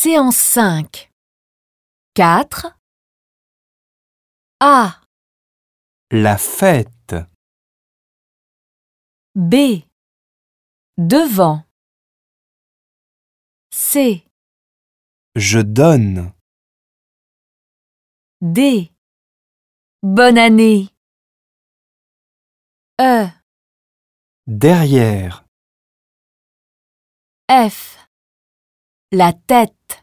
Séance 5. 4. A. La fête. B. Devant. C. Je donne. D. Bonne année. E. Derrière. F. La tête.